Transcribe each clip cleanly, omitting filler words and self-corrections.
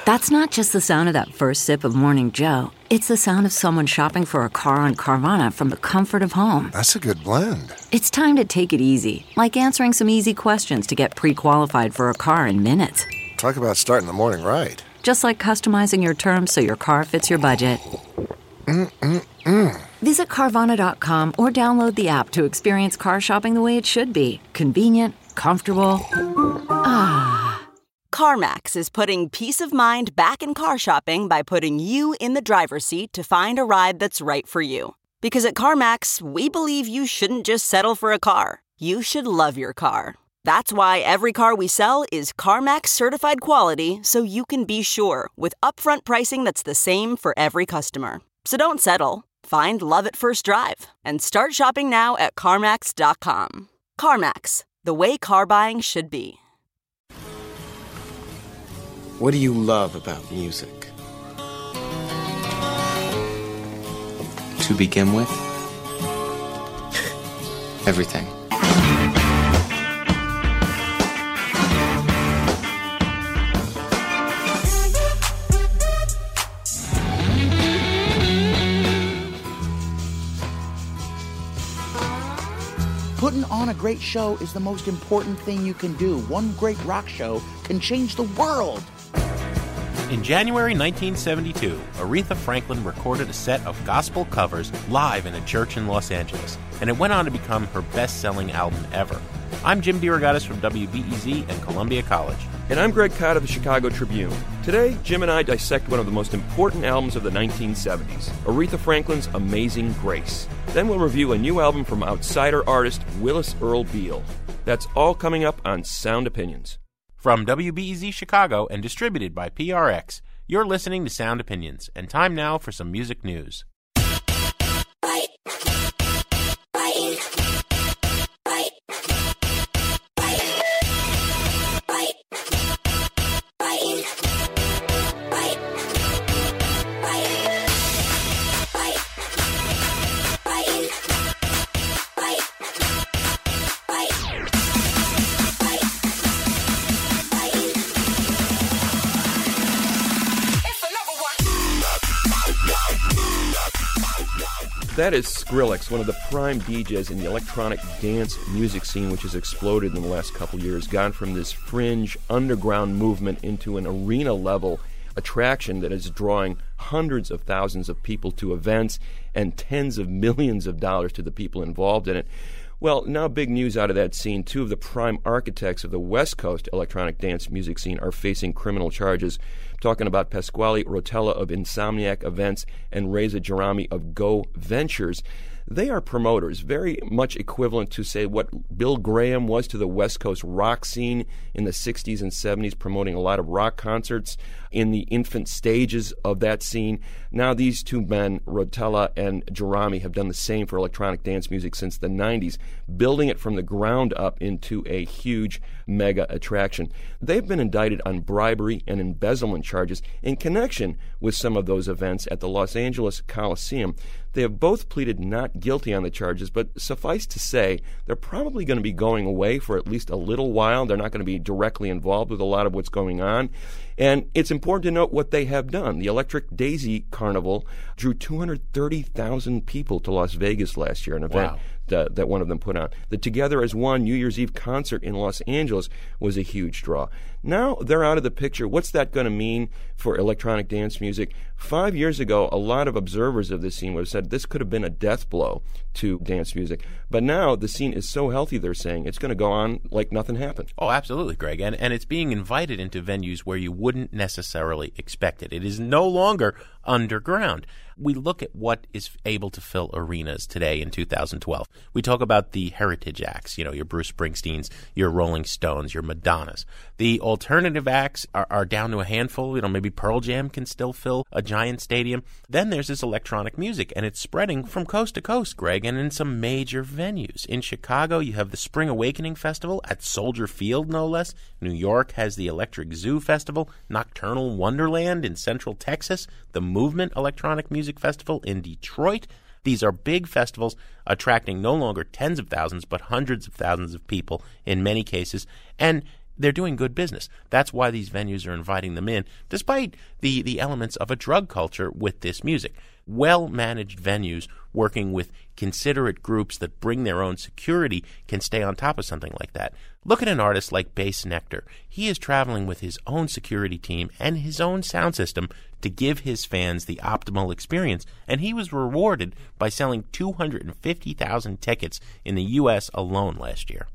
That's not just the sound of that first sip of Morning Joe. It's the sound of someone shopping for a car on Carvana from the comfort of home. That's a good blend. It's time to take it easy, like answering some easy questions to get pre-qualified for a car in minutes. Talk about starting the morning right. Just like customizing your terms so your car fits your budget. Visit Carvana.com or download the app to experience car shopping the way it should be. Convenient, comfortable. CarMax is putting peace of mind back in car shopping by putting you in the driver's seat to find a ride that's right for you. Because at CarMax, we believe you shouldn't just settle for a car. You should love your car. That's why every car we sell is CarMax certified quality, so you can be sure with upfront pricing that's the same for every customer. So don't settle. Find love at first drive and start shopping now at CarMax.com. CarMax, the way car buying should be. What do you love about music? To begin with, everything. Putting on a great show is the most important thing you can do. One great rock show can change the world. In January 1972, Aretha Franklin recorded a set of gospel covers live in a church in Los Angeles, and it went on to become her best-selling album ever. I'm Jim DeRogatis from WBEZ and Columbia College. And I'm Greg Kot of the Chicago Tribune. Today, Jim and I dissect one of the most important albums of the 1970s, Aretha Franklin's Amazing Grace. Then we'll review a new album from outsider artist Willis Earl Beal. That's all coming up on Sound Opinions. From WBEZ Chicago and distributed by PRX, you're listening to Sound Opinions, and time now for some music news. That is Skrillex, one of the prime DJs in the electronic dance music scene, which has exploded in the last couple years, gone from this fringe underground movement into an arena-level attraction that is drawing hundreds of thousands of people to events and tens of millions of dollars to the people involved in it. Well, now big news out of that scene. Two of the prime architects of the West Coast electronic dance music scene are facing criminal charges. I'm talking about Pasquale Rotella of Insomniac Events and Reza Jarami of Go Ventures. They are promoters, very much equivalent to, say, what Bill Graham was to the West Coast rock scene in the 60s and 70s, promoting a lot of rock concerts in the infant stages of that scene. Now these two men, Rotella and Jarami, have done the same for electronic dance music since the 90s, building it from the ground up into a huge mega attraction. They've been indicted on bribery and embezzlement charges in connection with some of those events at the Los Angeles Coliseum. They have both pleaded not guilty on the charges, but suffice to say, they're probably going to be going away for at least a little while. They're not going to be directly involved with a lot of what's going on. And it's important to note what they have done. The Electric Daisy Carnival drew 230,000 people to Las Vegas last year, an event that one of them put on. The Together as One New Year's Eve concert in Los Angeles was a huge draw. Now they're out of the picture. What's that going to mean for electronic dance music? 5 years ago, a lot of observers of this scene would have said this could have been a death blow to dance music. But now the scene is so healthy, they're saying, it's going to go on like nothing happened. Oh, absolutely, Greg. And it's being invited into venues where you wouldn't necessarily expect it. It is no longer underground. We look at what is able to fill arenas today in 2012. We talk about the heritage acts, your Bruce Springsteens, your Rolling Stones, your Madonnas. The alternative acts are down to a handful. Maybe Pearl Jam can still fill a giant stadium. Then there's this electronic music, and it's spreading from coast to coast, Greg, and in some major venues. In Chicago, you have the Spring Awakening Festival at Soldier Field, no less. New York has the Electric Zoo Festival, Nocturnal Wonderland in Central Texas, the Movement Electronic Music Festival in Detroit. These are big festivals attracting no longer tens of thousands, but hundreds of thousands of people in many cases. And they're doing good business. That's why these venues are inviting them in, despite the elements of a drug culture with this music. Well-managed venues working with considerate groups that bring their own security can stay on top of something like that. Look at an artist like Bass Nectar. He is traveling with his own security team and his own sound system to give his fans the optimal experience, and he was rewarded by selling 250,000 tickets in the U.S. alone last year.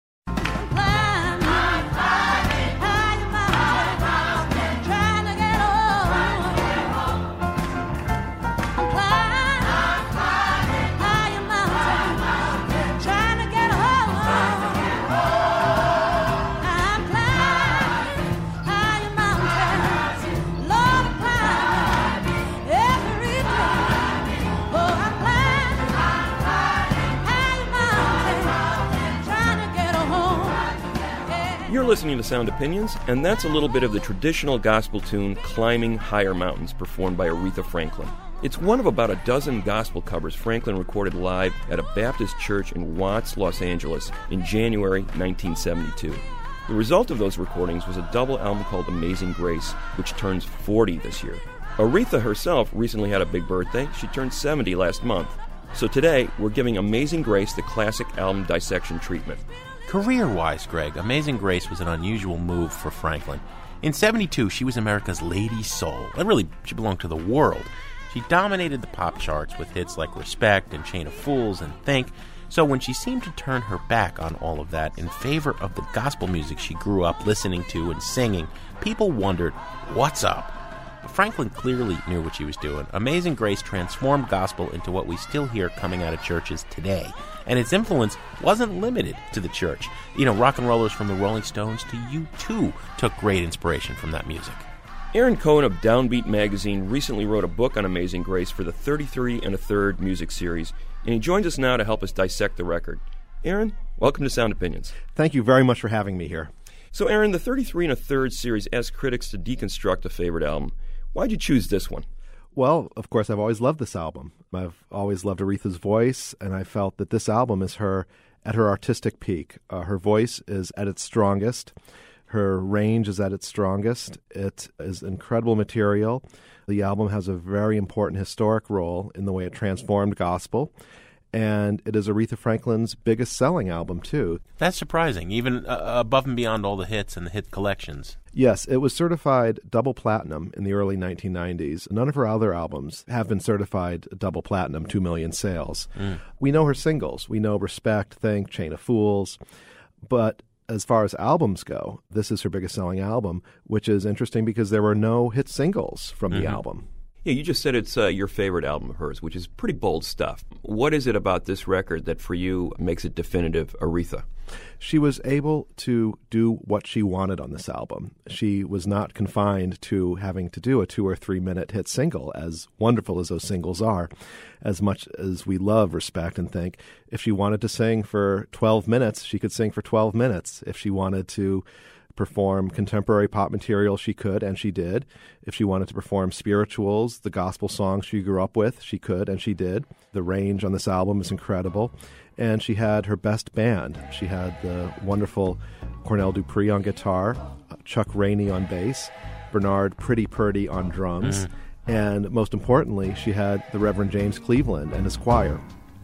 You're listening to Sound Opinions, and that's a little bit of the traditional gospel tune Climbing Higher Mountains, performed by Aretha Franklin. It's one of about a dozen gospel covers Franklin recorded live at a Baptist church in Watts, Los Angeles in January 1972. The result of those recordings was a double album called Amazing Grace, which turns 40 this year. Aretha herself recently had a big birthday. She turned 70 last month. So today, we're giving Amazing Grace the classic album dissection treatment. Career-wise, Greg, Amazing Grace was an unusual move for Franklin. In '72, she was America's Lady Soul. And really, she belonged to the world. She dominated the pop charts with hits like Respect and Chain of Fools and Think. So when she seemed to turn her back on all of that in favor of the gospel music she grew up listening to and singing, people wondered, what's up? But Franklin clearly knew what she was doing. Amazing Grace transformed gospel into what we still hear coming out of churches today. And its influence wasn't limited to the church. You know, rock and rollers from the Rolling Stones to U2 took great inspiration from that music. Aaron Cohen of Downbeat magazine recently wrote a book on Amazing Grace for the 33 1/3 music series, and he joins us now to help us dissect the record. Aaron, welcome to Sound Opinions. Thank you very much for having me here. So Aaron, the 33 1/3 series asks critics to deconstruct a favorite album. Why'd you choose this one? Well, of course, I've always loved this album. I've always loved Aretha's voice, and I felt that this album is her at her artistic peak. Her voice is at its strongest. Her range is at its strongest. It is incredible material. The album has a very important historic role in the way it transformed gospel. And it is Aretha Franklin's biggest selling album, too. That's surprising, even above and beyond all the hits and the hit collections. Yes, it was certified double platinum in the early 1990s. None of her other albums have been certified double platinum, 2 million sales. We know her singles. We know Respect, Think, Chain of Fools. But as far as albums go, this is her biggest selling album, which is interesting because there were no hit singles from the album. Yeah, you just said it's your favorite album of hers, which is pretty bold stuff. What is it about this record that for you makes it definitive Aretha? She was able to do what she wanted on this album. She was not confined to having to do a 2 or 3 minute hit single, as wonderful as those singles are. As much as we love Respect and Think, if she wanted to sing for 12 minutes, she could sing for 12 minutes. If she wanted to perform contemporary pop material, she could, and she did. If she wanted to perform spirituals, the gospel songs she grew up with, she could, and she did. The range on this album is incredible. And she had her best band. She had the wonderful Cornell Dupree on guitar, Chuck Rainey on bass, Bernard Pretty Purdy on drums, and most importantly, she had the Reverend James Cleveland and his choir.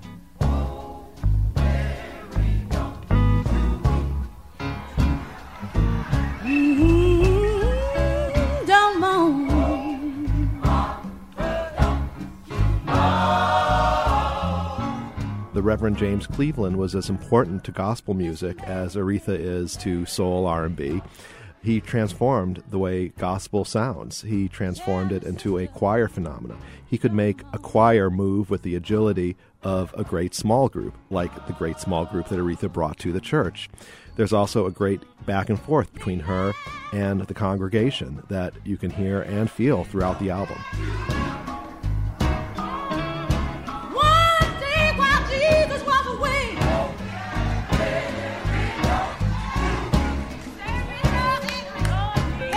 The Reverend James Cleveland was as important to gospel music as Aretha is to soul R&B. He transformed the way gospel sounds. He transformed it into a choir phenomenon. He could make a choir move with the agility of a great small group, like the great small group that Aretha brought to the church. There's also a great back and forth between her and the congregation that you can hear and feel throughout the album.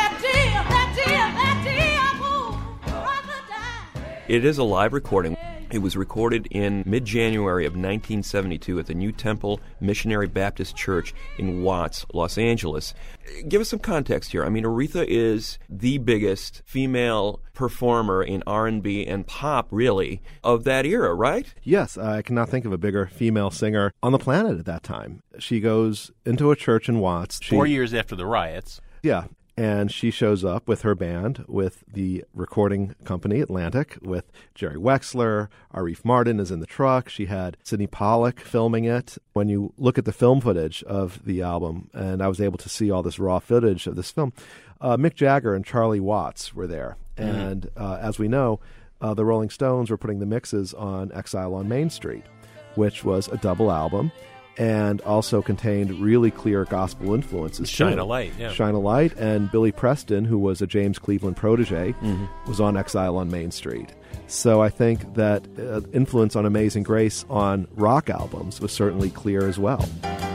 It is a live recording. It was recorded in mid-January of 1972 at the New Temple Missionary Baptist Church in Watts, Los Angeles. Give us some context here. I mean, Aretha is the biggest female performer in R&B and pop, really, of that era, right? Yes, I cannot think of a bigger female singer on the planet at that time. She goes into a church in Watts. 4 years after the riots. Yeah. And she shows up with her band, with the recording company Atlantic, with Jerry Wexler. Arif Mardin is in the truck. She had Sidney Pollack filming it. When you look at the film footage of the album, and I was able to see all this raw footage of this film, Mick Jagger and Charlie Watts were there. And as we know, the Rolling Stones were putting the mixes on Exile on Main Street, which was a double album, and also contained really clear gospel influences. Shine a Light, yeah. Shine a Light, and Billy Preston, who was a James Cleveland protege, was on Exile on Main Street. So I think that influence on Amazing Grace on rock albums was certainly clear as well.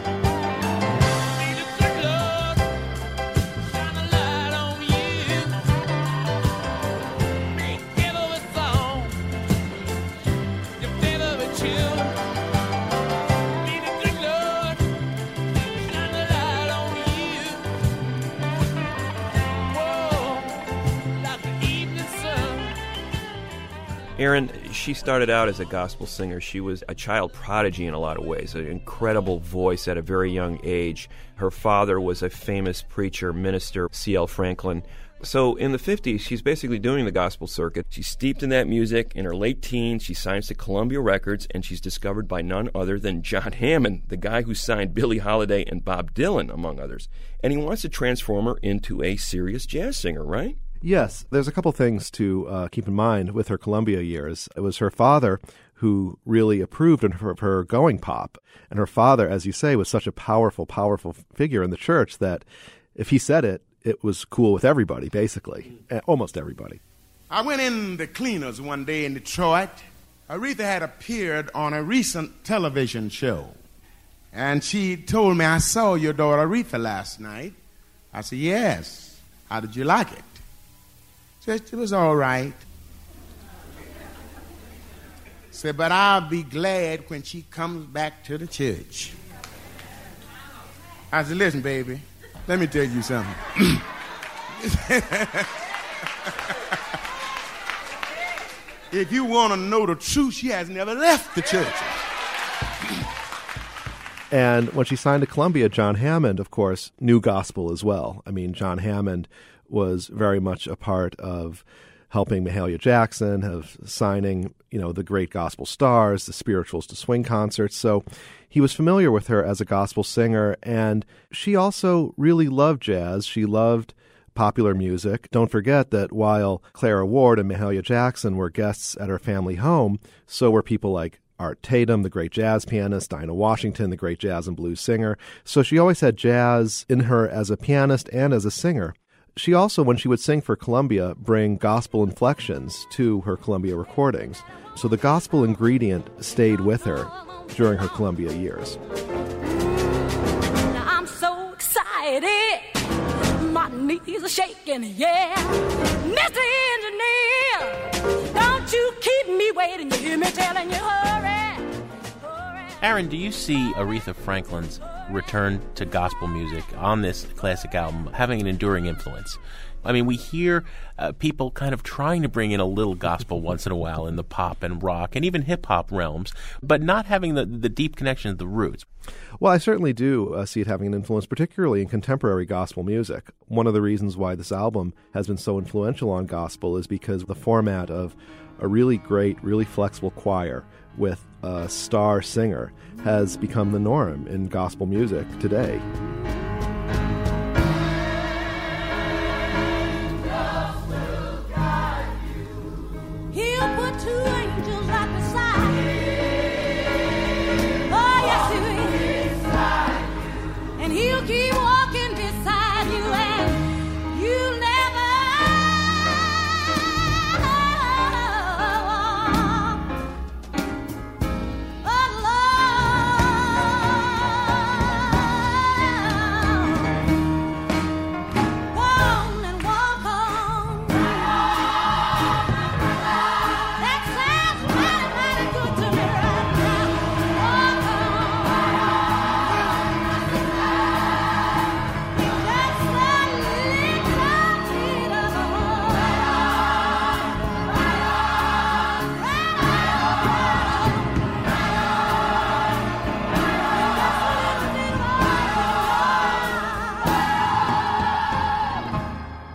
Aaron, she started out as a gospel singer. She was a child prodigy in a lot of ways, an incredible voice at a very young age. Her father was a famous preacher, minister, C.L. Franklin. So in the 50s, she's basically doing the gospel circuit. She's steeped in that music. In her late teens, she signs to Columbia Records, and she's discovered by none other than John Hammond, the guy who signed Billie Holiday and Bob Dylan, among others. And he wants to transform her into a serious jazz singer, right? Yes, there's a couple things to keep in mind with her Columbia years. It was her father who really approved of her going pop. And her father, as you say, was such a powerful, powerful figure in the church that if he said it, it was cool with everybody, basically, almost everybody. I went in the cleaners one day in Detroit. Aretha had appeared on a recent television show. And she told me, "I saw your daughter Aretha last night." I said, "Yes. How did you like it?" She said, "It was all right." Said, "But I'll be glad when she comes back to the church." I said, "Listen, baby, let me tell you something." If you want to know the truth, she has never left the church. And when she signed to Columbia, John Hammond, of course, knew gospel as well. I mean, John Hammond was very much a part of helping Mahalia Jackson, of signing, the great gospel stars, the Spirituals to Swing concerts. So he was familiar with her as a gospel singer, and she also really loved jazz. She loved popular music. Don't forget that while Clara Ward and Mahalia Jackson were guests at her family home, so were people like Art Tatum, the great jazz pianist, Dinah Washington, the great jazz and blues singer. So she always had jazz in her as a pianist and as a singer. She also, when she would sing for Columbia, bring gospel inflections to her Columbia recordings. So the gospel ingredient stayed with her during her Columbia years. Now I'm so excited, my knees are shaking, yeah. Mr. Engineer, don't you keep me waiting, you hear me telling you hurry. Aaron, do you see Aretha Franklin's return to gospel music on this classic album having an enduring influence? I mean, we hear people kind of trying to bring in a little gospel once in a while in the pop and rock and even hip-hop realms, but not having the deep connection to the roots. Well, I certainly do see it having an influence, particularly in contemporary gospel music. One of the reasons why this album has been so influential on gospel is because the format of a really great, really flexible choir with a star singer has become the norm in gospel music today. He'll put two angels right beside you. Oh, yes, he will. And he'll keep walking beside you, and you'll never alone.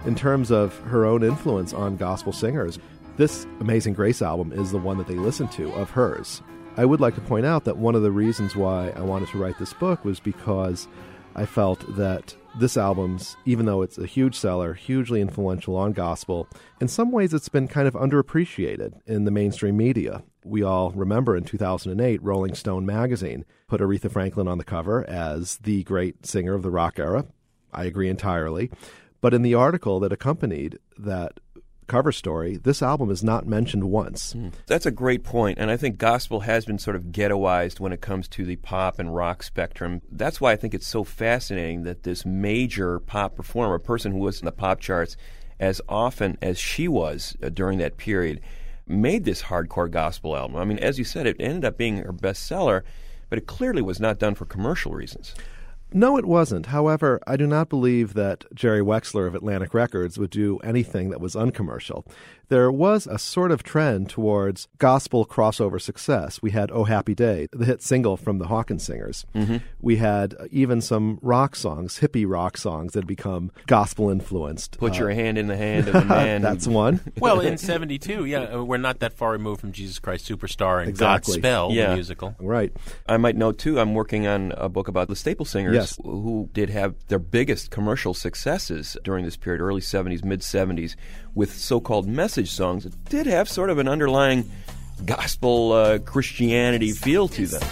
In terms of her own influence on gospel singers, this Amazing Grace album is the one that they listen to of hers. I would like to point out that one of the reasons why I wanted to write this book was because I felt that this album's, even though it's a huge seller, hugely influential on gospel, in some ways it's been kind of underappreciated in the mainstream media. We all remember in 2008, Rolling Stone magazine put Aretha Franklin on the cover as the great singer of the rock era. I agree entirely. But in the article that accompanied that cover story, this album is not mentioned once. That's a great point, and I think gospel has been sort of ghettoized when it comes to the pop and rock spectrum. That's why I think it's so fascinating that this major pop performer, a person who was in the pop charts as often as she was during that period, made this hardcore gospel album. I mean, as you said, it ended up being her bestseller, but it clearly was not done for commercial reasons. No, it wasn't. However, I do not believe that Jerry Wexler of Atlantic Records would do anything that was uncommercial. There was a sort of trend towards gospel crossover success. We had Oh Happy Day, the hit single from the Hawkins Singers. Mm-hmm. We had even some rock songs, hippie rock songs that had become gospel-influenced. Put your hand in the hand of the man. That's one. Well, in 72, we're not that far removed from Jesus Christ Superstar and Exactly. Godspell, the musical. Right. I might note, too, I'm working on a book about the Staple Singers, Yes. who did have their biggest commercial successes during this period, early 70s, mid-70s, with so-called message songs that did have sort of an underlying gospel Christianity feel to them.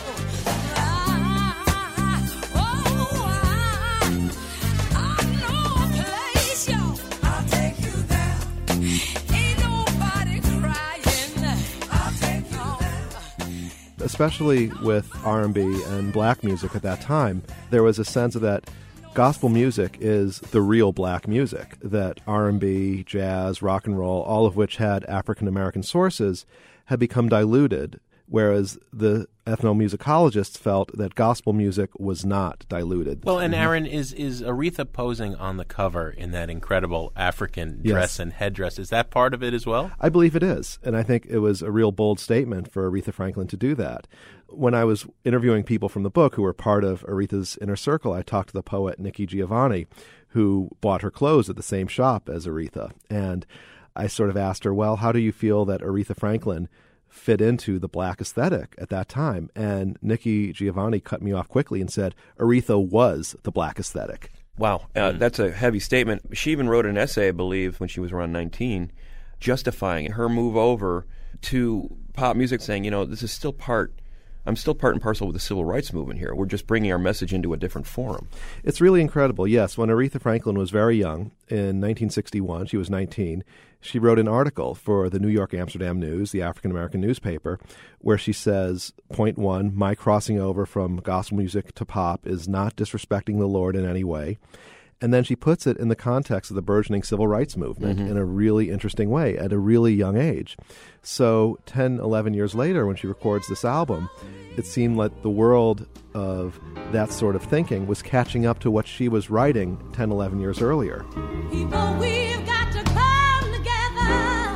Especially with R&B and black music at that time, there was a sense of that gospel music is the real black music, that R&B, jazz, rock and roll, all of which had African-American sources, had become diluted, whereas the ethnomusicologists felt that gospel music was not diluted. Well, and Aaron, is Aretha posing on the cover in that incredible African dress and headdress? Is that part of it as well? I believe it is, and I think it was a real bold statement for Aretha Franklin to do that. When I was interviewing people from the book who were part of Aretha's inner circle, I talked to the poet Nikki Giovanni, who bought her clothes at the same shop as Aretha. And I sort of asked her, well, how do you feel that Aretha Franklin fit into the black aesthetic at that time? And Nikki Giovanni cut me off quickly and said, Aretha was the black aesthetic. Wow, that's a heavy statement. She even wrote an essay, I believe, when she was around 19, justifying her move over to pop music, saying, this is still I'm still part and parcel with the civil rights movement here. We're just bringing our message into a different forum. It's really incredible. Yes, when Aretha Franklin was very young, in 1961, she was 19, she wrote an article for the New York Amsterdam News, the African-American newspaper, where she says, point one, my crossing over from gospel music to pop is not disrespecting the Lord in any way. And then she puts it in the context of the burgeoning civil rights movement in a really interesting way at a really young age. So 10, 11 years later, when she records this album, it seemed like the world of that sort of thinking was catching up to what she was writing 10, 11 years earlier. People, we've got to come together,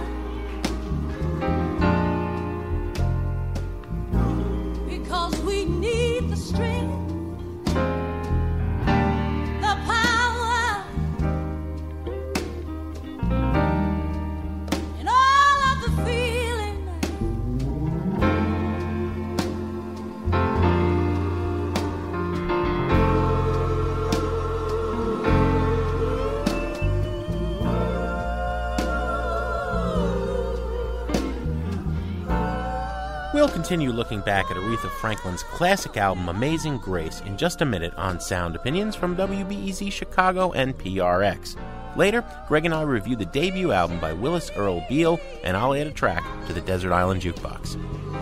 because we need the strength, We'll continue looking back at Aretha Franklin's classic album, Amazing Grace, in just a minute on Sound Opinions from WBEZ Chicago and PRX. Later, Greg and I review the debut album by Willis Earl Beal, and I'll add a track to the Desert Island Jukebox.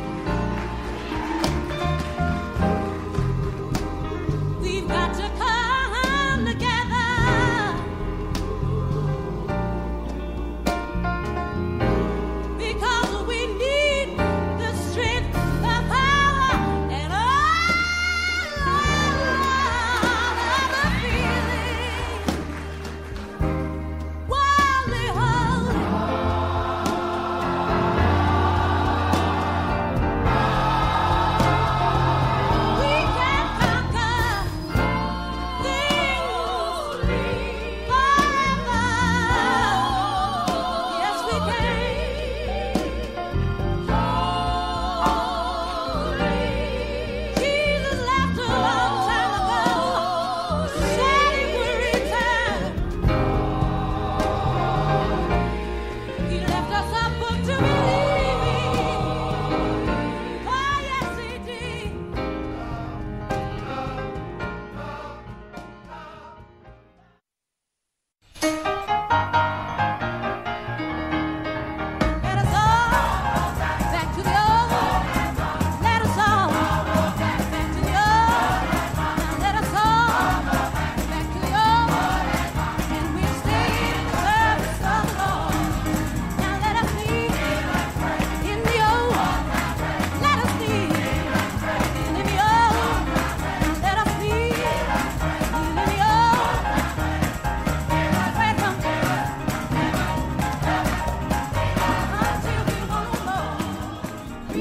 we've got to come together, because we need the strength, the power, and all of the feeling. Wildly holy.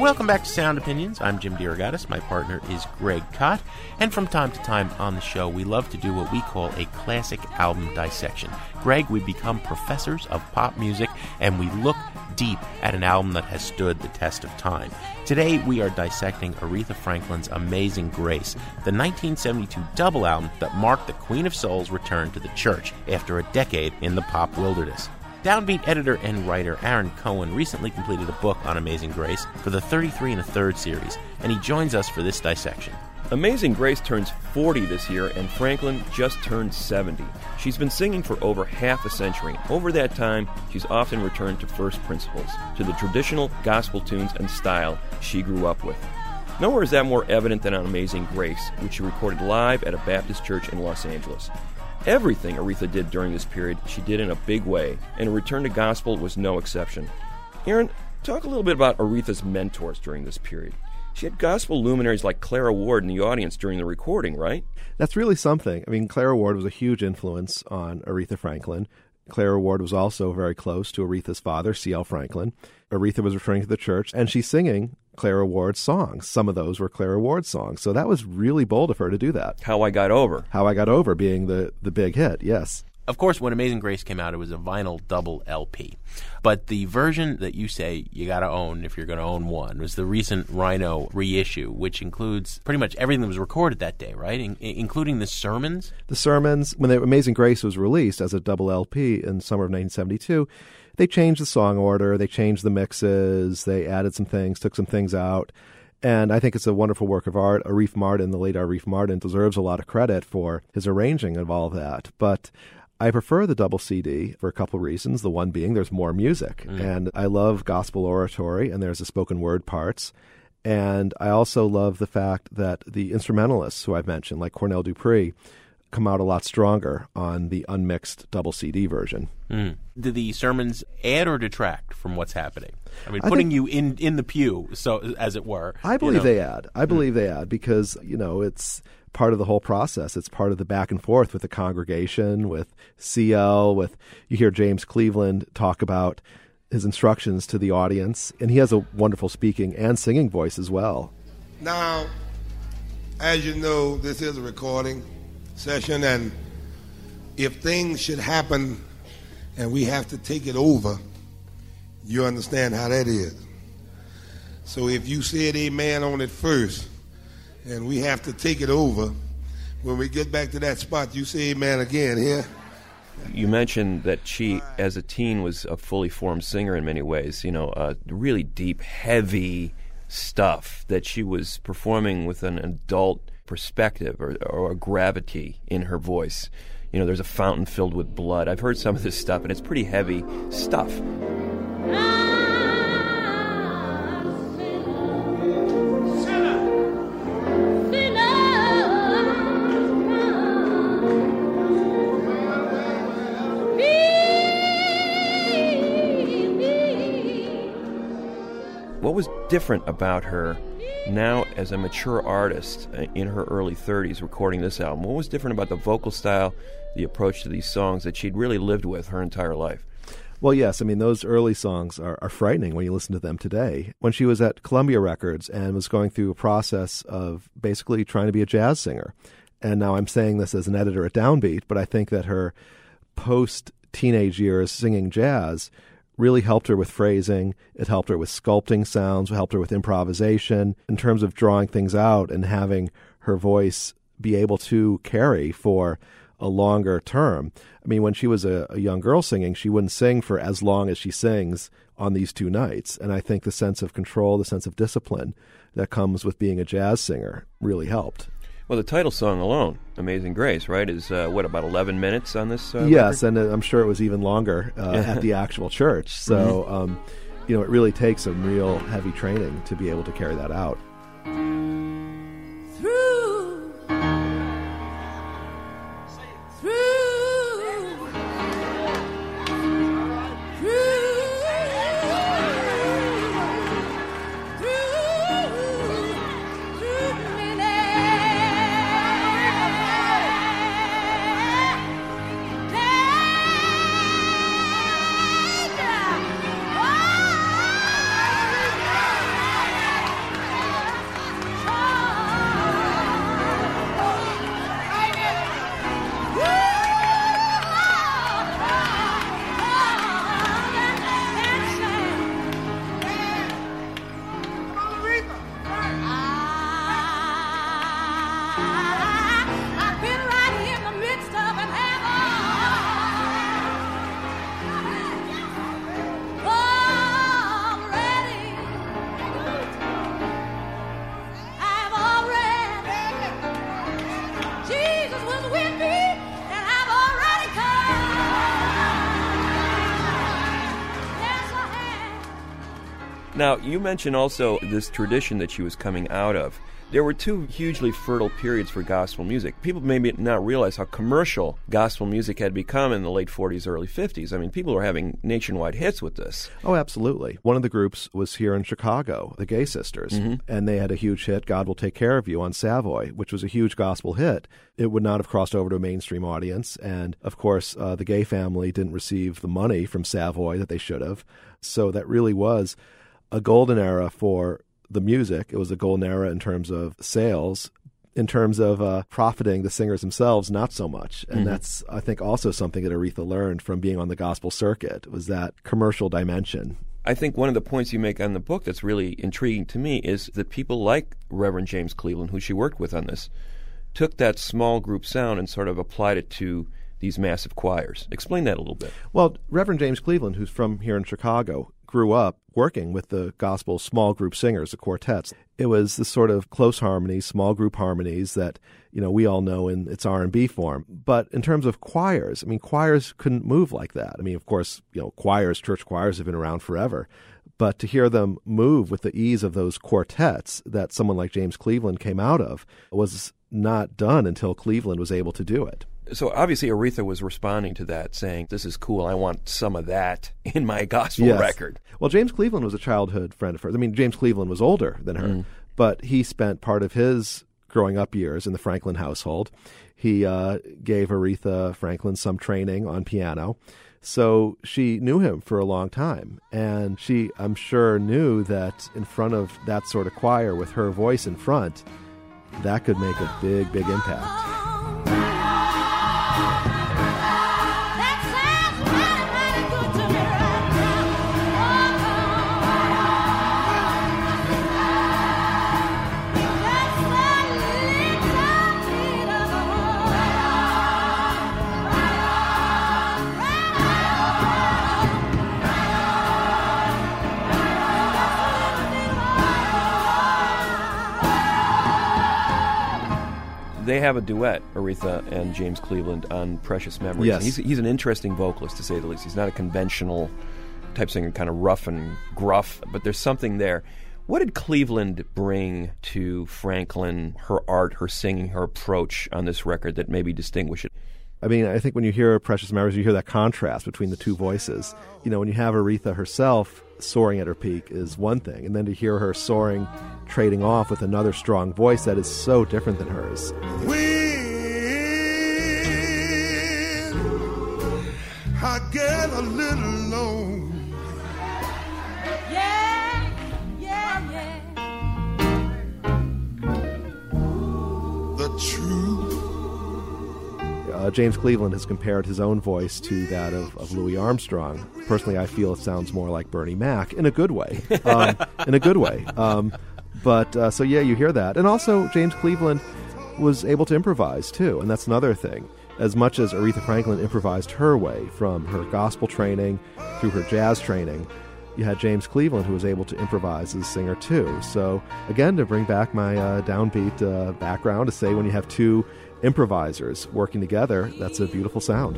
Welcome back to Sound Opinions. I'm Jim DeRogatis. My partner is Greg Kot. And from time to time on the show, we love to do what we call a classic album dissection. Greg, we become professors of pop music, and we look deep at an album that has stood the test of time. Today, we are dissecting Aretha Franklin's Amazing Grace, the 1972 double album that marked the Queen of Soul's return to the church after a decade in the pop wilderness. Downbeat editor and writer Aaron Cohen recently completed a book on Amazing Grace for the 33 1/3 series, and he joins us for this dissection. Amazing Grace turns 40 this year, and Franklin just turned 70. She's been singing for over half a century. Over that time, she's often returned to first principles, to the traditional gospel tunes and style she grew up with. Nowhere is that more evident than on Amazing Grace, which she recorded live at a Baptist church in Los Angeles. Everything Aretha did during this period, she did in a big way, and her return to gospel was no exception. Aaron, talk a little bit about Aretha's mentors during this period. She had gospel luminaries like Clara Ward in the audience during the recording, right? That's really something. I mean, Clara Ward was a huge influence on Aretha Franklin. Clara Ward was also very close to Aretha's father, C.L. Franklin. Aretha was returning to the church, and she's singing Clara Ward's songs. Some of those were Clara Ward's songs. So that was really bold of her to do that. How I Got Over. How I Got Over being the big hit, yes. Of course, when Amazing Grace came out, it was a vinyl double LP. But the version that you say you got to own if you're going to own one was the recent Rhino reissue, which includes pretty much everything that was recorded that day, right? Including the sermons? The sermons, when the Amazing Grace was released as a double LP in summer of 1972, they changed the song order, they changed the mixes, they added some things, took some things out. And I think it's a wonderful work of art. Arif Mardin, the late Arif Mardin, deserves a lot of credit for his arranging of all of that. But I prefer the double CD for a couple of reasons. The one being there's more music. And I love gospel oratory, and there's the spoken word parts. And I also love the fact that the instrumentalists who I've mentioned, like Cornell Dupree, come out a lot stronger on the unmixed double CD version. Do the sermons add or detract from what's happening? I mean, putting you in the pew, so as it were. I believe they add. I believe they add because, it's part of the whole process. It's part of the back and forth with the congregation, with CL, you hear James Cleveland talk about his instructions to the audience, and he has a wonderful speaking and singing voice as well. Now, as you know, this is a recording session, and if things should happen and we have to take it over, you understand how that is. So if you said amen on it first and we have to take it over, when we get back to that spot, you say amen again here. You mentioned that she, as a teen, was a fully formed singer in many ways, really deep, heavy stuff that she was performing with an adult perspective or a gravity in her voice. There's a fountain filled with blood. I've heard some of this stuff, and it's pretty heavy stuff. What was different about her now as a mature artist in her early 30s recording this album? What was different about the vocal style, the approach to these songs that she'd really lived with her entire life? Well, yes. I mean, those early songs are frightening when you listen to them today. When she was at Columbia Records and was going through a process of basically trying to be a jazz singer, and now I'm saying this as an editor at Downbeat, but I think that her post-teenage years singing jazz really helped her with phrasing. It helped her with sculpting sounds, helped her with improvisation in terms of drawing things out and having her voice be able to carry for a longer term. I mean, when she was a young girl singing, she wouldn't sing for as long as she sings on these two nights. And I think the sense of control, the sense of discipline that comes with being a jazz singer really helped. Well, the title song alone, Amazing Grace, right, is, about 11 minutes on this Yes, record? and I'm sure it was even longer at the actual church. So, it really takes some real heavy training to be able to carry that out. Now, you mentioned also this tradition that she was coming out of. There were two hugely fertile periods for gospel music. People maybe not realize how commercial gospel music had become in the late 40s, early 50s. I mean, people were having nationwide hits with this. Oh, absolutely. One of the groups was here in Chicago, the Gay Sisters, and they had a huge hit, God Will Take Care of You, on Savoy, which was a huge gospel hit. It would not have crossed over to a mainstream audience, and of course, the Gay family didn't receive the money from Savoy that they should have. So that really was a golden era for the music. It was a golden era in terms of sales. In terms of profiting the singers themselves, not so much. And that's, I think, also something that Aretha learned from being on the gospel circuit, was that commercial dimension. I think one of the points you make on the book that's really intriguing to me is that people like Reverend James Cleveland, who she worked with on this, took that small group sound and sort of applied it to these massive choirs. Explain that a little bit. Well, Reverend James Cleveland, who's from here in Chicago, grew up working with the gospel small group singers, the quartets. It was this sort of close harmonies, small group harmonies that, we all know in its R&B form. But in terms of choirs, choirs couldn't move like that. Of course, choirs, church choirs have been around forever. But to hear them move with the ease of those quartets that someone like James Cleveland came out of was not done until Cleveland was able to do it. So obviously Aretha was responding to that, saying, this is cool, I want some of that in my gospel record. Well, James Cleveland was a childhood friend of hers. James Cleveland was older than her, but he spent part of his growing up years in the Franklin household. He gave Aretha Franklin some training on piano. So she knew him for a long time, and she, I'm sure, knew that in front of that sort of choir with her voice in front, that could make a big, big impact. They have a duet, Aretha and James Cleveland, on Precious Memories. Yes. He's an interesting vocalist, to say the least. He's not a conventional type singer, kind of rough and gruff, but there's something there. What did Cleveland bring to Franklin, her art, her singing, her approach on this record that maybe distinguish it? I think when you hear Precious Memories, you hear that contrast between the two voices. When you have Aretha herself soaring at her peak is one thing, and then to hear her soaring, trading off with another strong voice that is so different than hers. When I get a little low, the truth. James Cleveland has compared his own voice to that of Louis Armstrong. Personally, I feel it sounds more like Bernie Mac in a good way. So you hear that. And also, James Cleveland was able to improvise, too, and that's another thing. As much as Aretha Franklin improvised her way from her gospel training through her jazz training, you had James Cleveland who was able to improvise as a singer, too. So, again, to bring back my downbeat background, to say when you have two improvisers working together, that's a beautiful sound.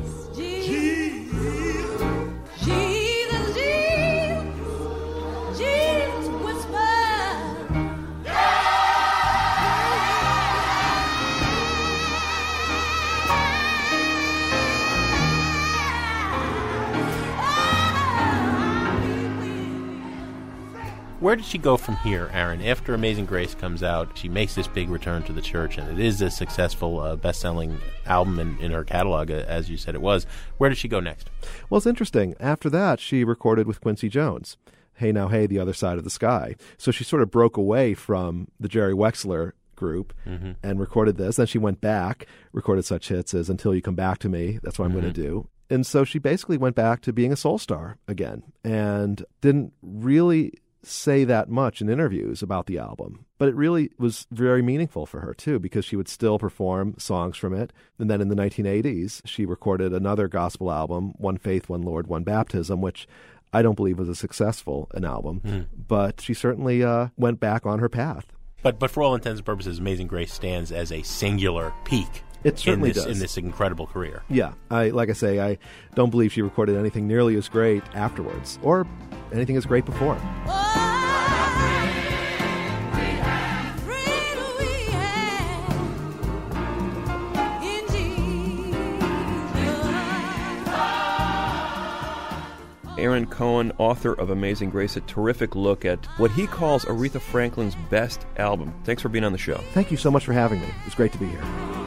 Where did she go from here, Aaron? After Amazing Grace comes out, she makes this big return to the church, and it is a successful best-selling album in her catalog, as you said it was. Where does she go next? Well, it's interesting. After that, she recorded with Quincy Jones, Hey Now Hey, The Other Side of the Sky. So she sort of broke away from the Jerry Wexler group and recorded this. Then she went back, recorded such hits as Until You Come Back to Me, That's What I'm Going to Do. And so she basically went back to being a soul star again and didn't really say that much in interviews about the album, but it really was very meaningful for her too, because she would still perform songs from it. And then in the 1980s, she recorded another gospel album, One Faith, One Lord, One Baptism, which I don't believe was an album, but she certainly went back on her path. But for all intents and purposes, Amazing Grace stands as a singular peak. It certainly does. In this incredible career. Yeah. I don't believe she recorded anything nearly as great afterwards or anything as great before. Oh! Aaron Cohen, author of Amazing Grace, a terrific look at what he calls Aretha Franklin's best album. Thanks for being on the show. Thank you so much for having me. It's great to be here.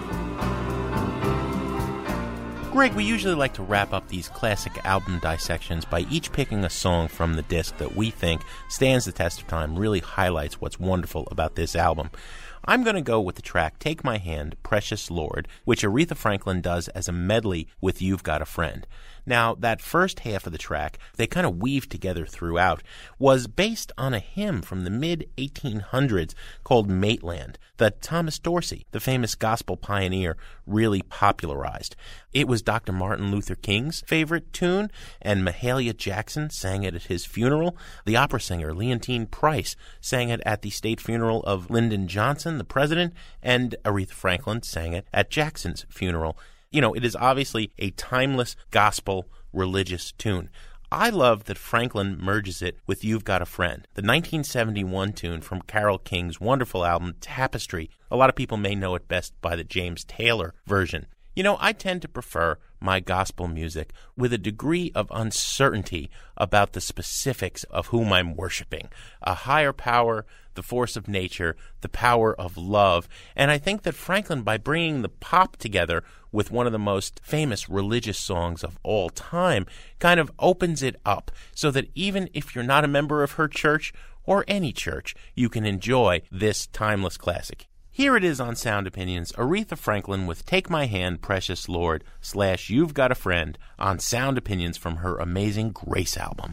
Greg, we usually like to wrap up these classic album dissections by each picking a song from the disc that we think stands the test of time, really highlights what's wonderful about this album. I'm going to go with the track Take My Hand, Precious Lord, which Aretha Franklin does as a medley with You've Got a Friend. Now, that first half of the track, they kind of weave together throughout, was based on a hymn from the mid-1800s called Maitland that Thomas Dorsey, the famous gospel pioneer, really popularized. It was Dr. Martin Luther King's favorite tune, and Mahalia Jackson sang it at his funeral. The opera singer Leontine Price sang it at the state funeral of Lyndon Johnson, the president, and Aretha Franklin sang it at Jackson's funeral. You know, it is obviously a timeless gospel religious tune. I love that Franklin merges it with You've Got a Friend, the 1971 tune from Carole King's wonderful album Tapestry. A lot of people may know it best by the James Taylor version. You know, I tend to prefer my gospel music with a degree of uncertainty about the specifics of whom I'm worshiping. A higher power, the force of nature, the power of love. And I think that Franklin, by bringing the pop together with one of the most famous religious songs of all time, kind of opens it up so that even if you're not a member of her church or any church, you can enjoy this timeless classic. Here it is on Sound Opinions, Aretha Franklin with Take My Hand, Precious Lord / You've Got a Friend on Sound Opinions from her Amazing Grace album.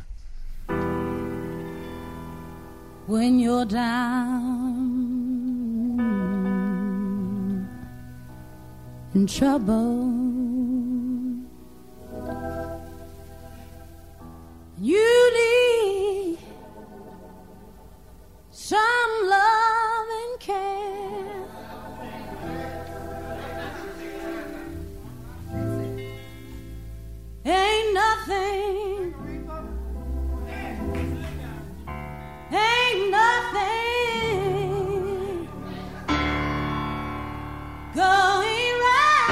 When you're down in trouble, you need some love and care. Ain't nothing going right.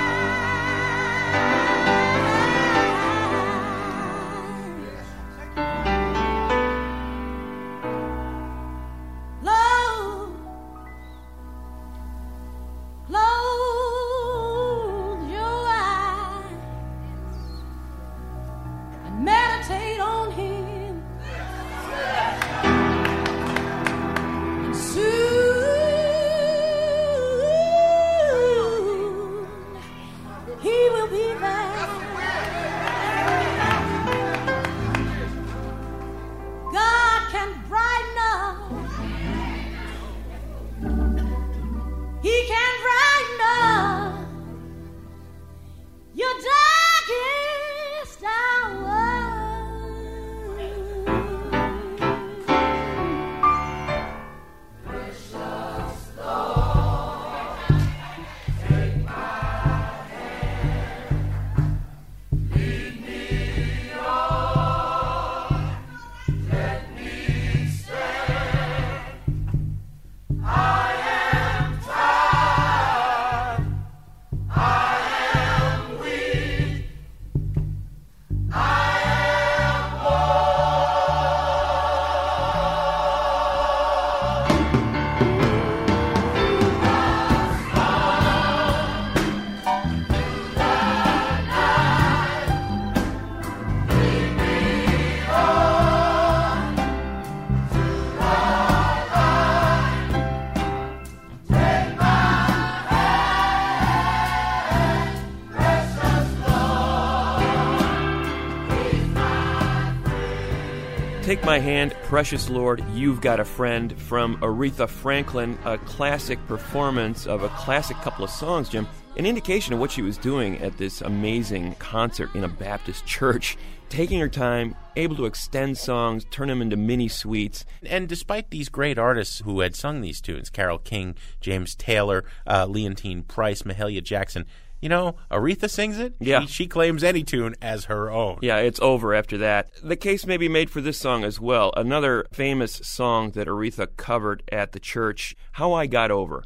Lord, close your eyes and meditate on Him. Take My Hand, Precious Lord, You've Got a Friend from Aretha Franklin, a classic performance of a classic couple of songs, Jim. An indication of what she was doing at this amazing concert in a Baptist church, taking her time, able to extend songs, turn them into mini suites. And despite these great artists who had sung these tunes, Carole King, James Taylor, Leontine Price, Mahalia Jackson, you know, Aretha sings it. Yeah. She claims any tune as her own. Yeah, it's over after that. The case may be made for this song as well. Another famous song that Aretha covered at the church, How I Got Over.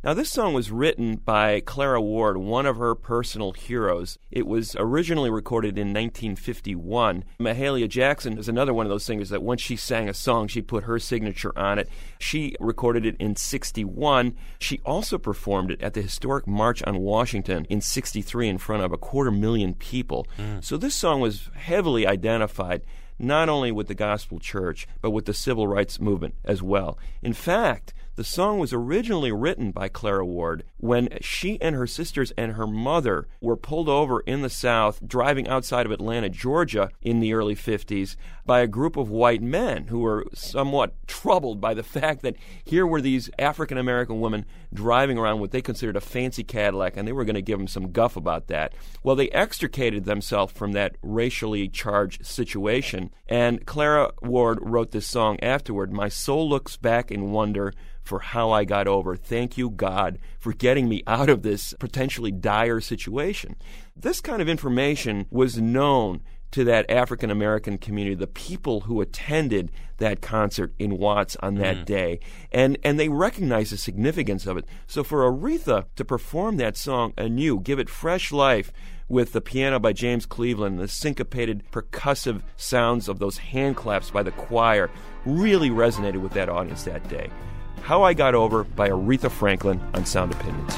Now, this song was written by Clara Ward, one of her personal heroes. It was originally recorded in 1951. Mahalia Jackson is another one of those singers that once she sang a song, she put her signature on it. She recorded it in 61. She also performed it at the historic March on Washington in 63 in front of 250,000 people. So this song was heavily identified not only with the gospel church, but with the civil rights movement as well. In fact, the song was originally written by Clara Ward when she and her sisters and her mother were pulled over in the South, driving outside of Atlanta, Georgia, in the early 50s by a group of white men who were somewhat troubled by the fact that here were these African-American women driving around what they considered a fancy Cadillac, and they were going to give them some guff about that. Well, they extricated themselves from that racially charged situation, and Clara Ward wrote this song afterward, "My soul looks back in wonder for how I got over. Thank you, God, for getting me out of this potentially dire situation." This kind of information was known to that African-American community, the people who attended that concert in Watts on that day, and they recognized the significance of it. So for Aretha to perform that song anew, give it fresh life with the piano by James Cleveland, the syncopated percussive sounds of those hand claps by the choir, really resonated with that audience that day. How I Got Over by Aretha Franklin on Sound Opinions.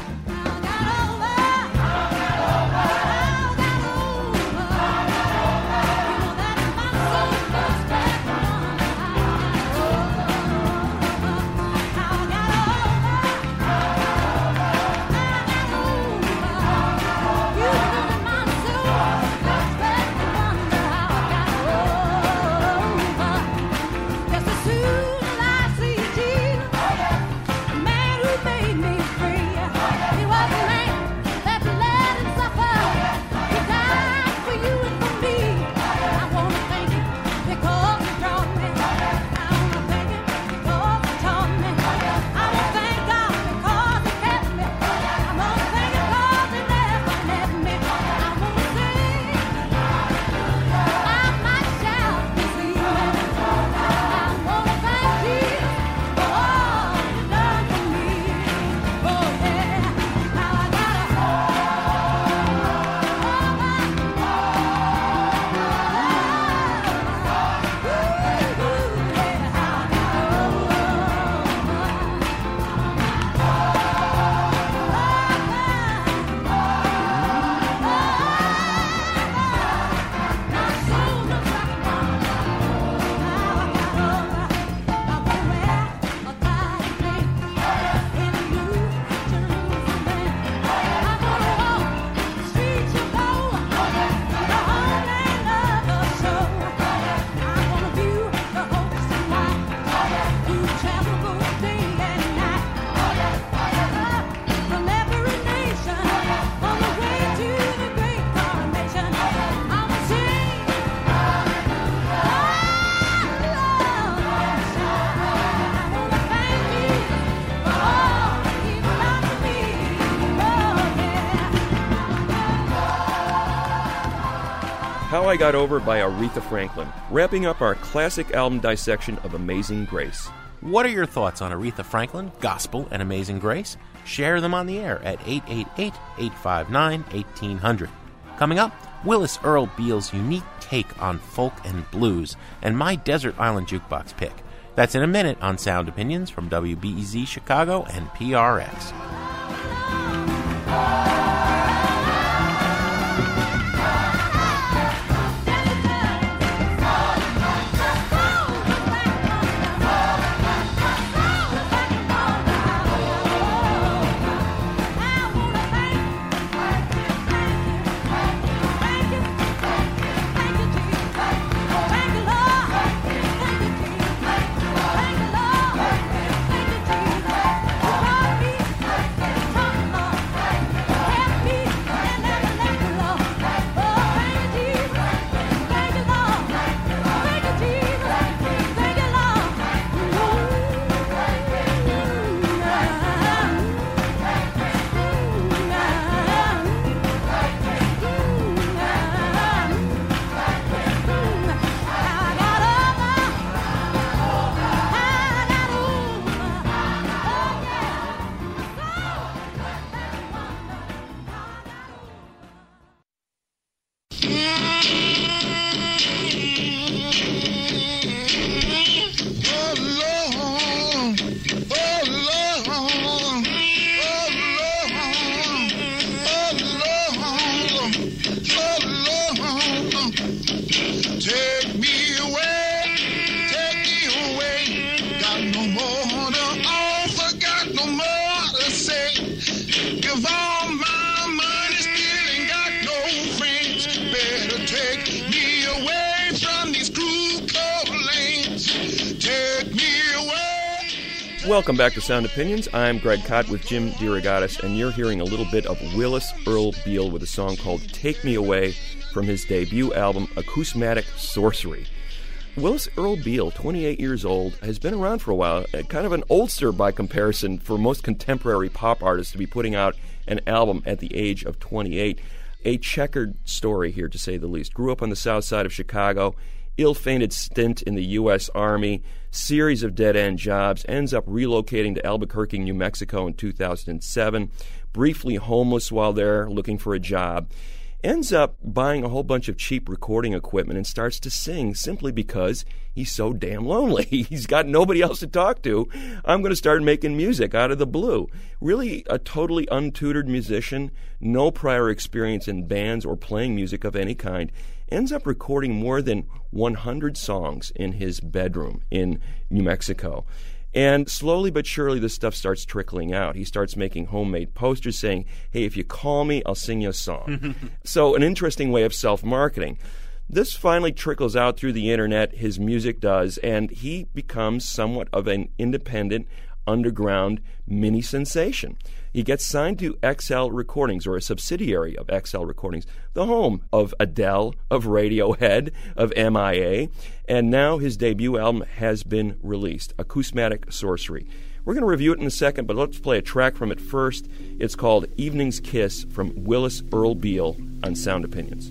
How I Got Over by Aretha Franklin, wrapping up our classic album dissection of Amazing Grace. What are your thoughts on Aretha Franklin, Gospel, and Amazing Grace? Share them on the air at 888-859-1800. Coming up, Willis Earl Beale's unique take on folk and blues, and my Desert Island Jukebox pick. That's in a minute on Sound Opinions from WBEZ Chicago and PRX. Welcome back to Sound Opinions. I'm Greg Kot with Jim DeRogatis, and you're hearing a little bit of Willis Earl Beal with a song called Take Me Away from his debut album, Acousmatic Sorcery. Willis Earl Beal, 28 years old, has been around for a while, kind of an oldster by comparison for most contemporary pop artists to be putting out an album at the age of 28. A checkered story here, to say the least. Grew up on the south side of Chicago, ill-fated stint in the U.S. Army, series of dead-end jobs, ends up relocating to Albuquerque, New Mexico in 2007, briefly homeless while there, looking for a job, ends up buying a whole bunch of cheap recording equipment and starts to sing simply because he's so damn lonely. He's got nobody else to talk to. I'm going to start making music out of the blue. Really a totally untutored musician, no prior experience in bands or playing music of any kind, ends up recording more than 100 songs in his bedroom in New Mexico. And slowly but surely, this stuff starts trickling out. He starts making homemade posters saying, hey, if you call me, I'll sing you a song. So an interesting way of self-marketing. This finally trickles out through the internet, his music does, and he becomes somewhat of an independent, underground mini sensation. He gets signed to XL Recordings, or a subsidiary of XL Recordings, the home of Adele, of Radiohead, of MIA, and now his debut album has been released, Acousmatic Sorcery. We're going to review it in a second, but let's play a track from it first. It's called Evening's Kiss from Willis Earl Beal on Sound Opinions.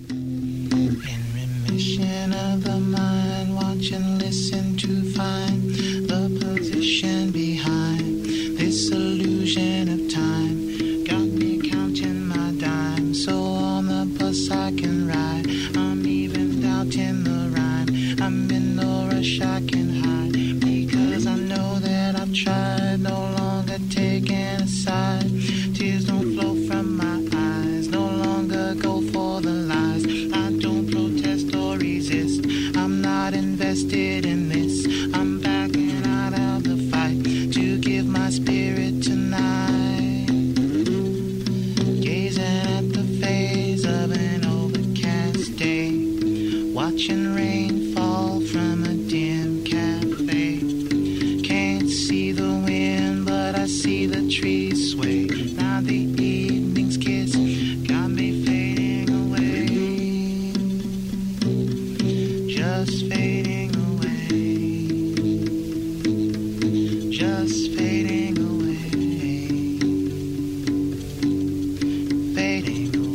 In remission of the mind, watch and listen to find the position behind this illusion of time. Got me counting my dimes, so on the bus I can ride. I'm even doubting the rhyme. I'm in no rush, I can hide, because I know that I've tried, no longer taking a side. Tears don't flow from my eyes, no longer go for the lies. I don't protest or resist, I'm not invested in this. I'm backing out of the fight to give my spirit tonight. Gazing at the face of an overcast day, watching rain fall from a dim cafe. Can't see the wind, but I see the trees sway. Now the evening's kiss got me fading away, just fading away, just fading away, fading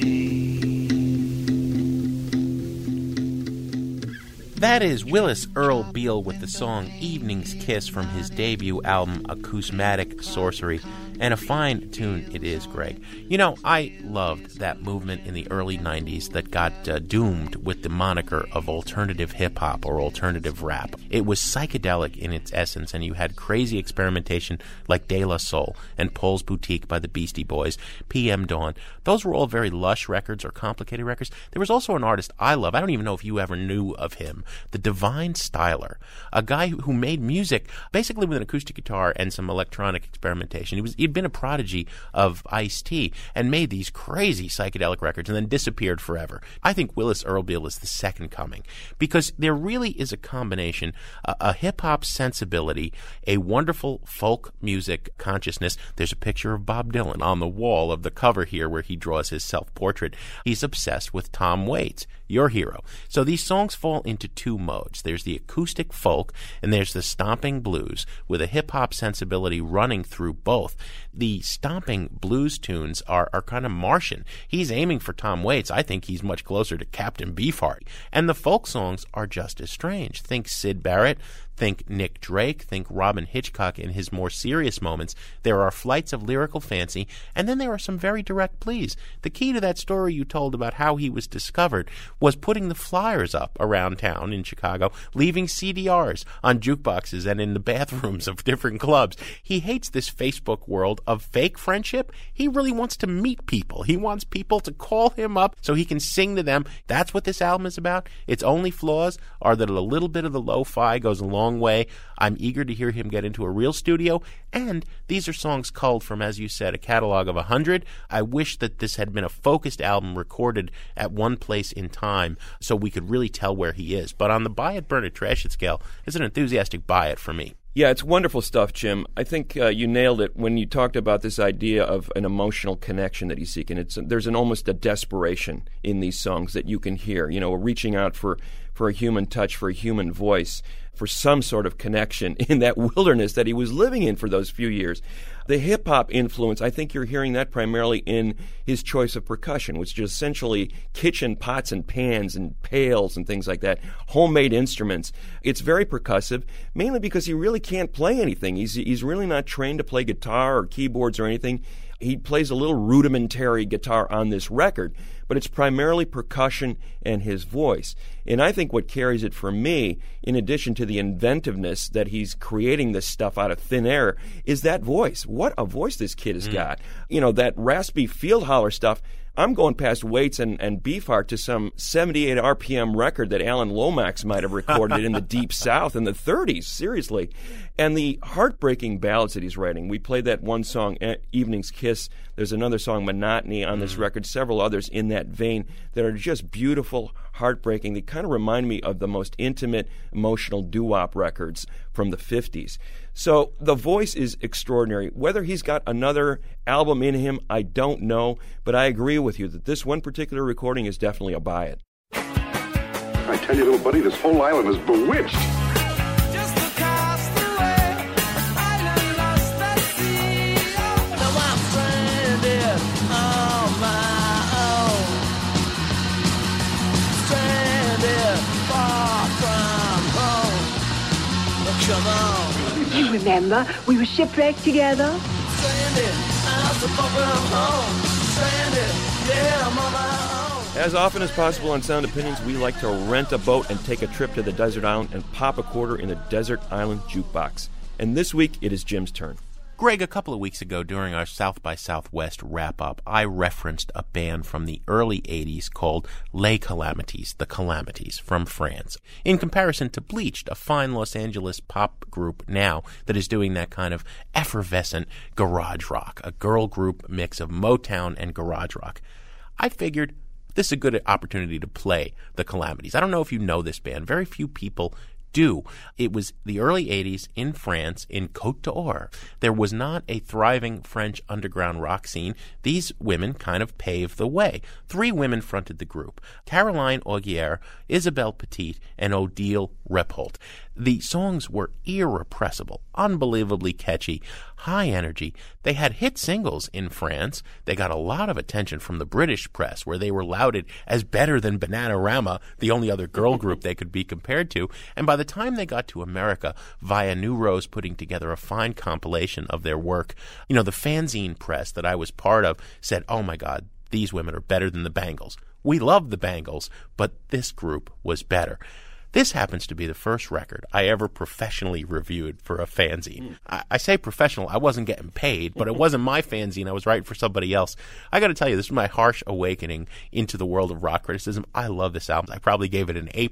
away. That is Willis Earl Beal with the song Evening's Kiss from his debut album Acousmatic Sorcery. And a fine tune it is, Greg. You know, I loved that movement in the early 90s that got doomed with the moniker of alternative hip-hop or alternative rap. It was psychedelic in its essence, and you had crazy experimentation like De La Soul and Paul's Boutique by the Beastie Boys, PM Dawn. Those were all very lush records or complicated records. There was also an artist I love. I don't even know if you ever knew of him, the Divine Styler, a guy who made music basically with an acoustic guitar and some electronic experimentation. He'd been a prodigy of Ice-T and made these crazy psychedelic records and then disappeared forever. I think Willis Earl Beal is the second coming because there really is a combination, a hip-hop sensibility, a wonderful folk music consciousness. There's a picture of Bob Dylan on the wall of the cover here where he draws his self-portrait. He's obsessed with Tom Waits, your hero. So these songs fall into two modes. There's the acoustic folk and there's the stomping blues with a hip-hop sensibility running through both. The stomping blues tunes are kind of Martian. He's aiming for Tom Waits. I think he's much closer to Captain Beefheart. And the folk songs are just as strange. Think Syd Barrett, think Nick Drake, think Robin Hitchcock in his more serious moments. There are flights of lyrical fancy, and then there are some very direct pleas. The key to that story you told about how he was discovered was putting the flyers up around town in Chicago, leaving CDRs on jukeboxes and in the bathrooms of different clubs. He hates this Facebook world of fake friendship. He really wants to meet people. He wants people to call him up so he can sing to them. That's what this album is about. Its only flaws are that a little bit of the lo-fi goes a long way. I'm eager to hear him get into a real studio, and these are songs culled from, as you said, a catalog of 100. I wish that this had been a focused album recorded at one place in time so we could really tell where he is. But on the buy it, burn it, trash it scale, it's an enthusiastic buy it for me. Yeah, it's wonderful stuff, Jim. I think you nailed it when you talked about this idea of an emotional connection that he's seeking. There's almost a desperation in these songs that you can hear, reaching out for a human touch, for a human voice, for some sort of connection in that wilderness that he was living in for those few years. The hip-hop influence, I think you're hearing that primarily in his choice of percussion, which is essentially kitchen pots and pans and pails and things like that, homemade instruments. It's very percussive, mainly because he really can't play anything. He's really not trained to play guitar or keyboards or anything. He plays a little rudimentary guitar on this record, but it's primarily percussion and his voice. And I think what carries it for me, in addition to the inventiveness that he's creating this stuff out of thin air, is that voice. What a voice this kid has got. That raspy field holler stuff. I'm going past Waits and Beefheart to some 78 RPM record that Alan Lomax might have recorded in the Deep South in the 30s, seriously. And the heartbreaking ballads that he's writing. We played that one song, Evening's Kiss. There's another song, Monotony, on this record, several others in that vein that are just beautiful, heartbreaking. They kind of remind me of the most intimate, emotional doo-wop records from the 50s. So the voice is extraordinary. Whether he's got another album in him, I don't know, but I agree with you that this one particular recording is definitely a buy it. I tell you, little buddy, this whole island is bewitched. You remember, we were shipwrecked together. As often as possible on Sound Opinions, we like to rent a boat and take a trip to the desert island and pop a quarter in a desert island jukebox. And this week, it is Jim's turn. Greg, a couple of weeks ago during our South by Southwest wrap-up, I referenced a band from the early 80s called Les Calamities, the Calamities, from France, in comparison to Bleached, a fine Los Angeles pop group now that is doing that kind of effervescent garage rock, a girl group mix of Motown and garage rock. I figured this is a good opportunity to play the Calamities. I don't know if you know this band. Very few people do. It was the early 80s in France, in Côte d'Or. There was not a thriving French underground rock scene. These women kind of paved the way. 3 women fronted the group: Caroline Augier, Isabelle Petit, and Odile Reppolt. The songs were irrepressible, unbelievably catchy, high energy. They had hit singles in France. They got a lot of attention from the British press, where they were lauded as better than Bananarama, the only other girl group they could be compared to. And by the time they got to America, via New Rose putting together a fine compilation of their work, the fanzine press that I was part of said, "Oh my God, these women are better than the Bangles. We love the Bangles, but this group was better." This happens to be the first record I ever professionally reviewed for a fanzine. I say professional. I wasn't getting paid, but it wasn't my fanzine. I was writing for somebody else. I got to tell you, this was my harsh awakening into the world of rock criticism. I love this album. I probably gave it an A++++,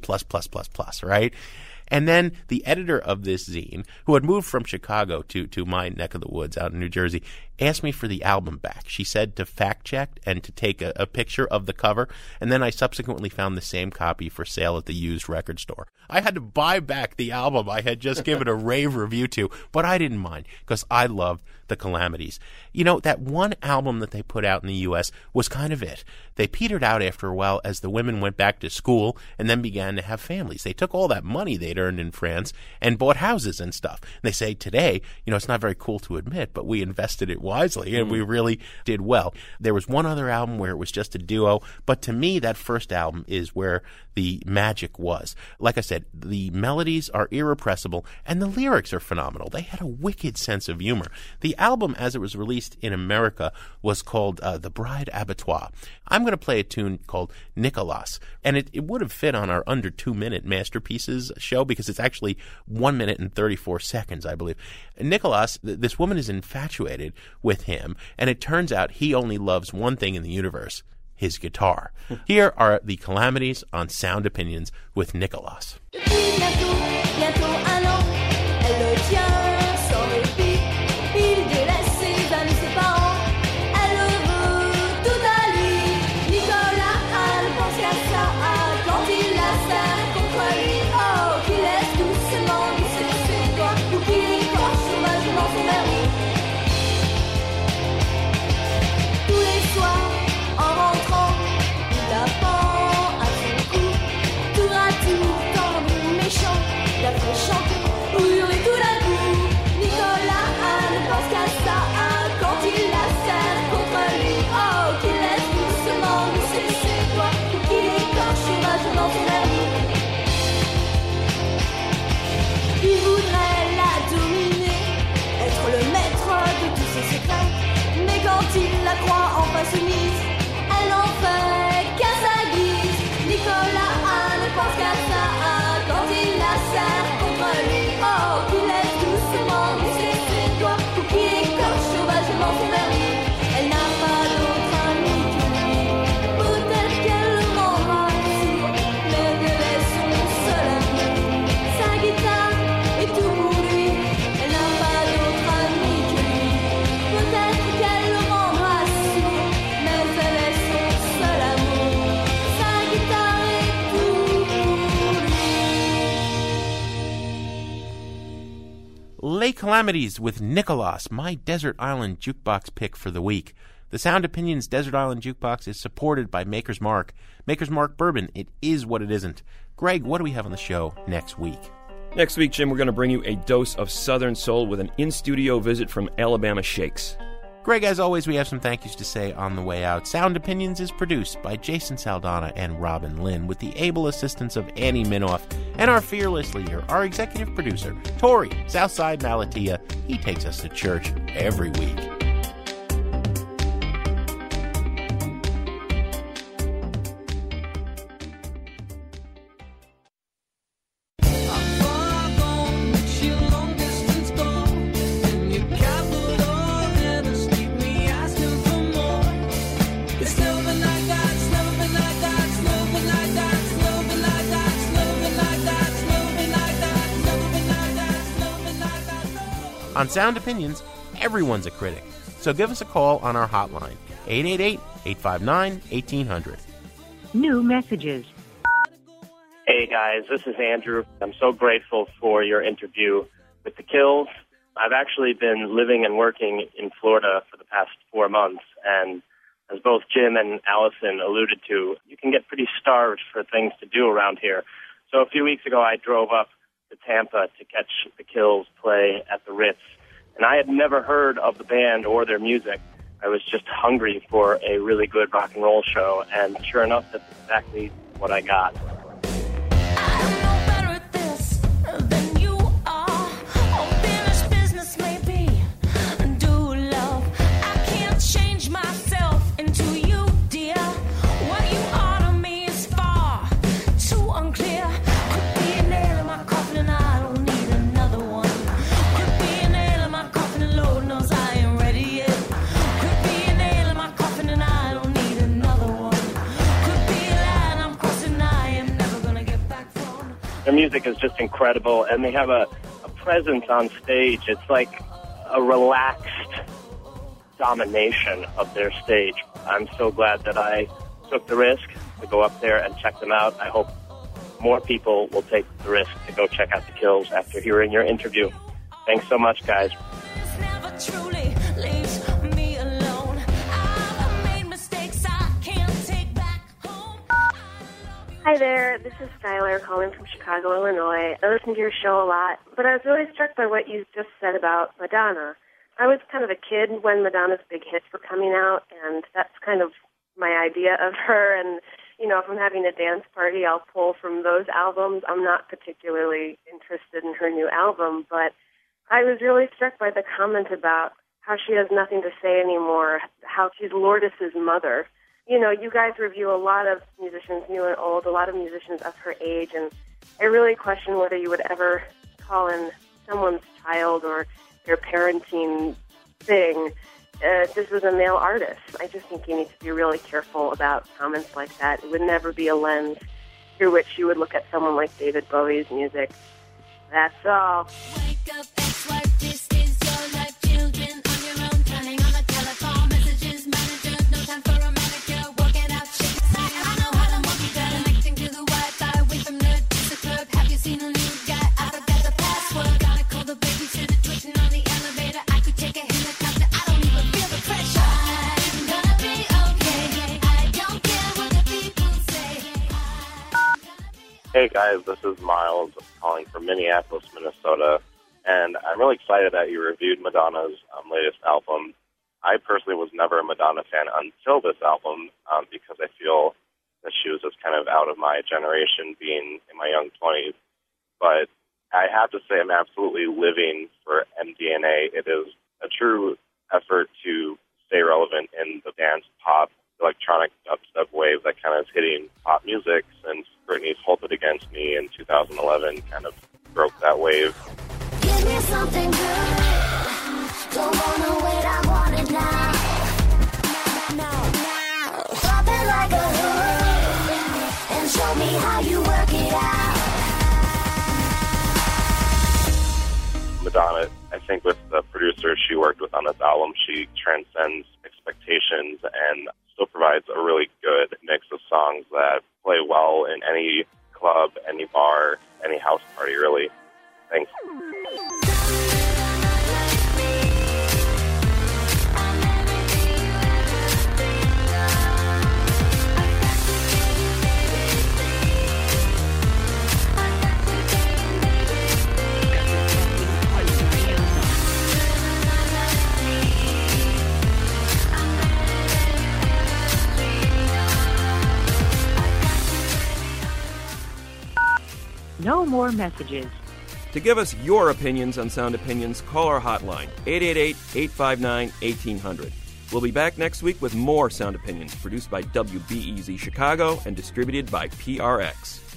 right? And then the editor of this zine, who had moved from Chicago to my neck of the woods out in New Jersey, asked me for the album back. She said to fact check and to take a picture of the cover, and then I subsequently found the same copy for sale at the used record store. I had to buy back the album I had just given a rave review to, but I didn't mind because I loved the Calamities. That one album that they put out in the U.S. was kind of it. They petered out after a while as the women went back to school and then began to have families. They took all that money they'd earned in France and bought houses and stuff. And they say today, it's not very cool to admit, but we invested it wisely and we really did well. There was one other album where it was just a duo, but to me, that first album is where the magic was. Like I said, the melodies are irrepressible and the lyrics are phenomenal. They had a wicked sense of humor. The album, as it was released in America, was called The Bride Abattoir. I'm going to play a tune called Nicolas, and it would have fit on our under 2-minute Masterpieces show because it's actually 1 minute and 34 seconds, I believe. Nicolas, this woman is infatuated with him, and it turns out he only loves one thing in the universe: his guitar. Here are the Calamities on Sound Opinions with Nicolas. Bientôt un an, elle le tient sans répit. Il délaisse ses amis, ses parents. Elle veut tout à lui. Nicolas a pensé à ça quand il la serre contre lui. Oh, qu'il laisse doucement glisser ses doigts ou qu'il Les Calamities with Nicholas, my Desert Island Jukebox pick for the week. The Sound Opinions Desert Island Jukebox is supported by Maker's Mark. Maker's Mark Bourbon, it is what it isn't. Greg, what do we have on the show next week? Next week, Jim, we're going to bring you a dose of Southern Soul with an in-studio visit from Alabama Shakes. Greg, as always, we have some thank yous to say on the way out. Sound Opinions is produced by Jason Saldana and Robin Lynn with the able assistance of Annie Minoff and our fearless leader, our executive producer, Tori Southside Malatia. He takes us to church every week. On Sound Opinions, everyone's a critic. So give us a call on our hotline, 888-859-1800. New messages. Hey guys, this is Andrew. I'm so grateful for your interview with the Kills. I've actually been living and working in Florida for the past 4 months, and as both Jim and Allison alluded to, you can get pretty starved for things to do around here. So a few weeks ago, I drove up to Tampa to catch the Kills play at the Ritz, and I had never heard of the band or their music. I was just hungry for a really good rock and roll show, and sure enough, that's exactly what I got. Their music is just incredible, and they have a presence on stage. It's like a relaxed domination of their stage. I'm so glad that I took the risk to go up there and check them out. I hope more people will take the risk to go check out the Kills after hearing your interview. Thanks so much, guys. Hi there, this is Skylar calling from Chicago, Illinois. I listen to your show a lot, but I was really struck by what you just said about Madonna. I was kind of a kid when Madonna's big hits were coming out, and that's kind of my idea of her. And, you know, if I'm having a dance party, I'll pull from those albums. I'm not particularly interested in her new album, but I was really struck by the comment about how she has nothing to say anymore, how she's Lourdes's mother. You know, you guys review a lot of musicians, new and old, a lot of musicians of her age, and I really question whether you would ever call in someone's child or their parenting thing. This was a male artist. I just think you need to be really careful about comments like that. It would never be a lens through which you would look at someone like David Bowie's music. That's all. Wake up, ex-wife, this is your life. Children on your own, turning on the telephone. Messages, manager, no time for a manicure. Work it out, shake it, I know how to monkey that. Connecting to the Wi-Fi, away from nerd to the club. Have you seen a new guy? I forgot the password. Gotta call the babysitter, twitching on the elevator. I could take a helicopter, I don't even feel the pressure. I'm gonna be okay. I don't care what the people say. Hey guys, this is Miles calling from Minneapolis, Minnesota, and I'm really excited that you reviewed Madonna's latest album. I personally was never a Madonna fan until this album because I feel that she was just kind of out of my generation being in my young 20s. But I have to say I'm absolutely living for MDNA. It is a true effort to stay relevant in the dance pop, electronic dubstep wave that kind of is hitting pop music since Britney's Hold It Against Me in 2011 kind of broke that wave. Give me something good. Don't wanna wait, I want it now. Drop it like a hood and show me how you work it out. Madonna, I think with the producers she worked with on this album, she transcends expectations and still provides a really good mix of songs that play well in any club, any bar, any house party, really. Thanks. No more messages. To give us your opinions on Sound Opinions, call our hotline, 888-859-1800. We'll be back next week with more Sound Opinions, produced by WBEZ Chicago and distributed by PRX.